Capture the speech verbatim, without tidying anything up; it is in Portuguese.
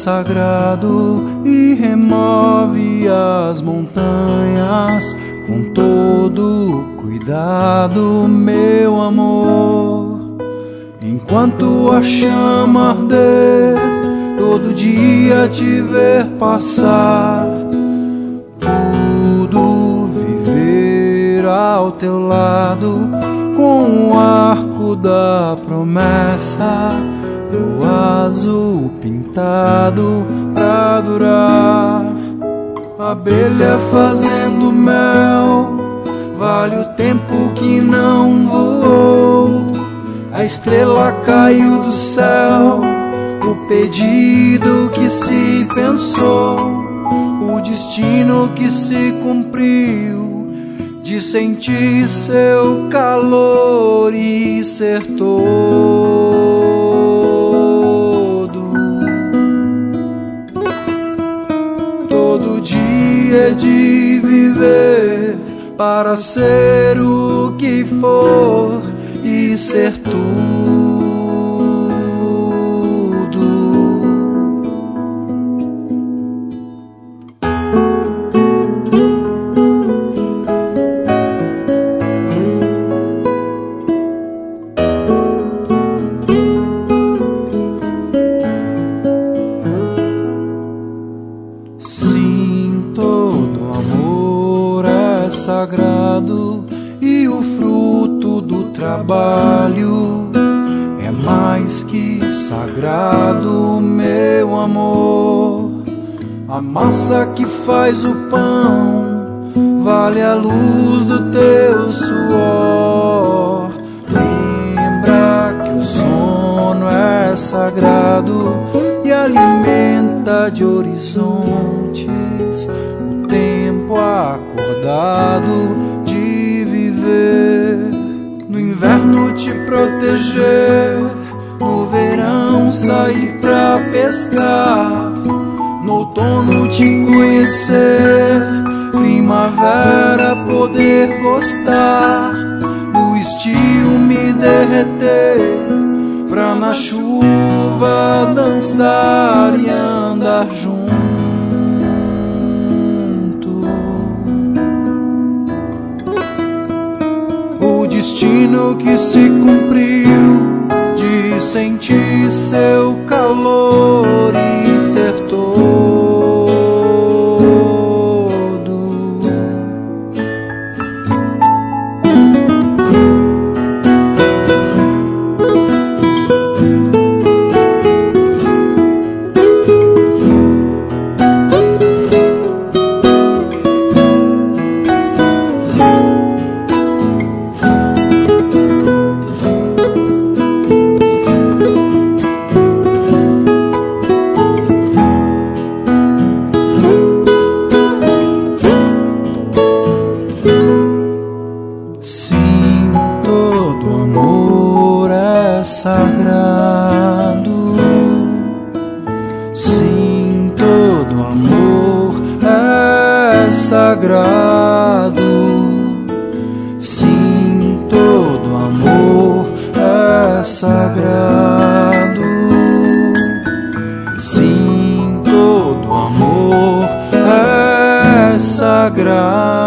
sagrado e remove as montanhas com todo cuidado, meu amor. Enquanto a chama arder, todo dia te ver passar, tudo viver ao teu lado, com o arco da promessa, o azul pintado pra durar. Abelha fazendo mel, vale o tempo que não voou. A estrela caiu do céu, o pedido que se pensou, o destino que se cumpriu, de sentir seu calor e ser todo. Todo dia é de viver para ser o que for e ser tudo. Sim, todo amor é sagrado e o fruto do trabalho é mais que sagrado, meu amor. A massa que faz o pão vale a luz do teu suor. Lembra que o sono é sagrado e alimenta de horizontes o tempo acordado de viver. No inverno te proteger, no verão sair pra pescar, no outono te conhecer, primavera poder gostar, no estio me derreter, pra na chuva dançar e andar junto. O destino que se cumpriu, de sentir seu calor e ser todo. Sim, todo amor é sagrado. Sim, todo amor é sagrado. Sim, todo amor é sagrado. Sim, todo amor é sagrado.